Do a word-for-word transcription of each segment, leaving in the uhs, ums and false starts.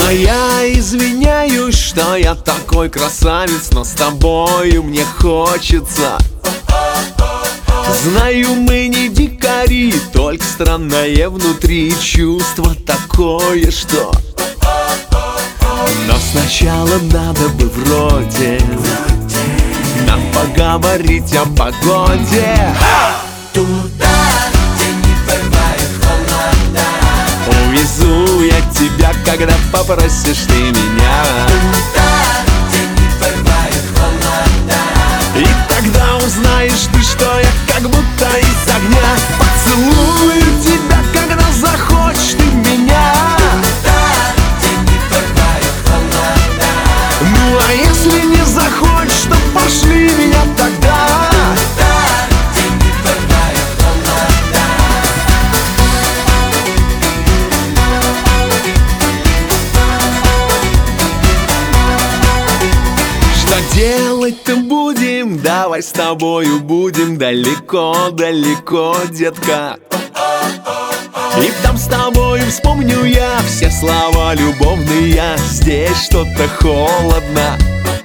Но я извиняюсь, что я такой красавец, но с тобою мне хочется. Знаю, мы не дикари, только странное внутри чувство такое, что... Но сначала надо бы вроде нам поговорить о погоде. Туда, где не бывает холода. Увезу я тебя, когда попросишь ты меня. Туда, где не бывает холода. И тогда узнаешь ты, что я как будто из огня. Поцелую тебя, когда захочешь ты меня. Туда, где не бывает холода. Ну а если не захочешь, то пошли меня тогда. Туда, где не бывает холода. Что делать-то будем? Давай с тобою будем далеко-далеко, детка. И там с тобою вспомню я все слова любовные. Здесь что-то холодно,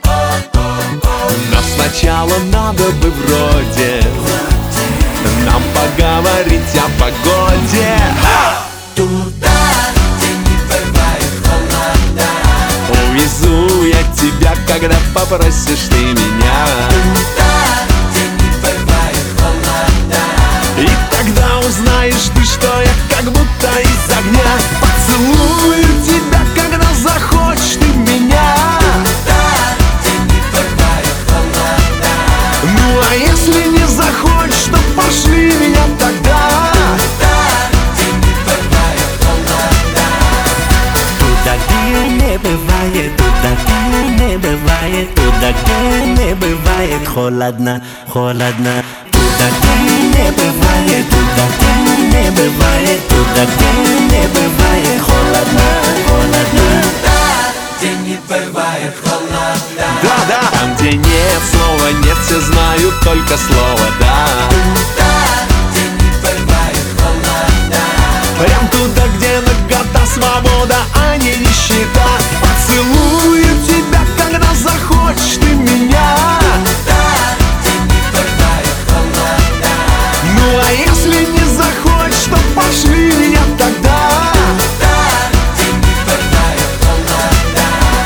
но сначала надо бы вроде нам поговорить о погоде. Туда, где не бывает холода. Увезу я тебя, когда попросишь ты меня. Туда, где не бывает холода. И тогда узнаешь ты, что я как будто из огня. Поцелую тебя, когда захочешь ты меня. Туда, где не бывает холода. Ну а если не захочешь, то пошли меня тогда. Туда, где не бывает холода. Туда, где не бывает, туда, где не бывает, туда, где не бывает холодно, холодно. Туда, где не бывает, туда, где не бывает, туда, где не бывает холодно, холодно. Туда, где не бывает холода. Да-да, там, где нет слова нет, все знают только слово да. Туда, где не бывает холода. Прям туда, где нагота, свобода, а не нищета. Поцелую тебя, когда захочешь ты меня. Туда, где не бывает холода. Ну а если не захочешь, то пошли меня тогда. Туда, где не бывает холода.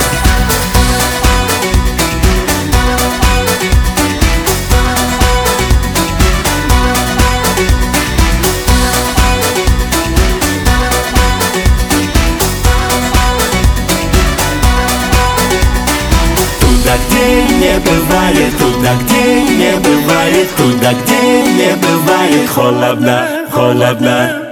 Туда, где не бывает, туда, где не бывает, туда, где не бывает холодно, холодно.